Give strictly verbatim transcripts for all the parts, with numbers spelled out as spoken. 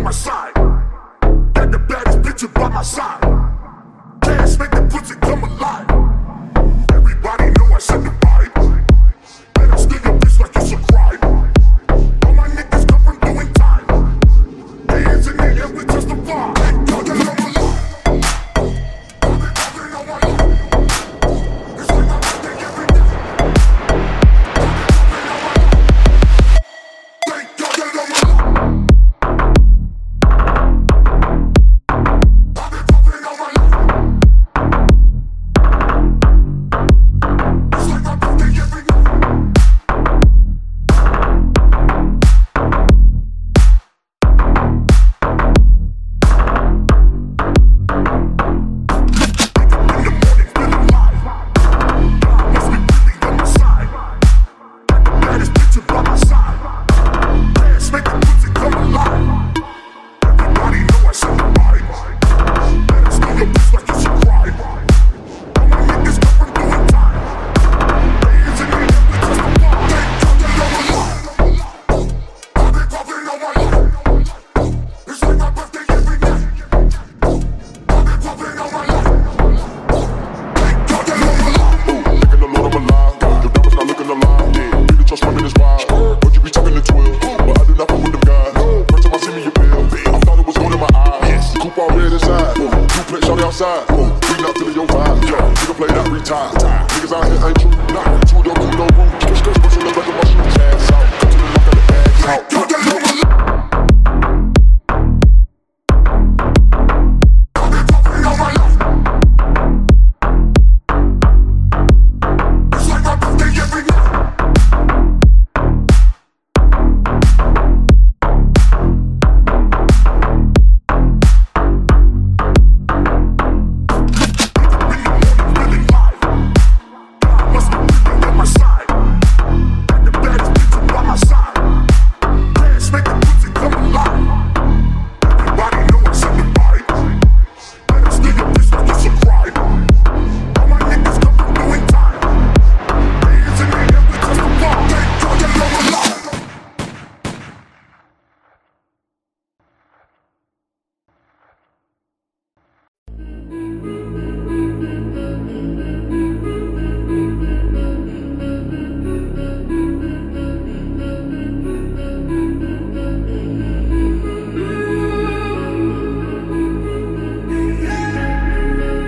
my side. Got the baddest bitch by my side. Cash make the pussy come alive. Everybody know I set the vibe. And I still your bitch like it's a crime. All my niggas come from doing time. Hands in the air, we testify. Thank God that I'm alive. I've been talking all my life. It's like my birthday every day. Thank God that I'm alive. I've been talking all my life. It's like my birthday every day.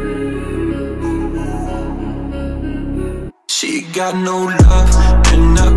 She got no love and not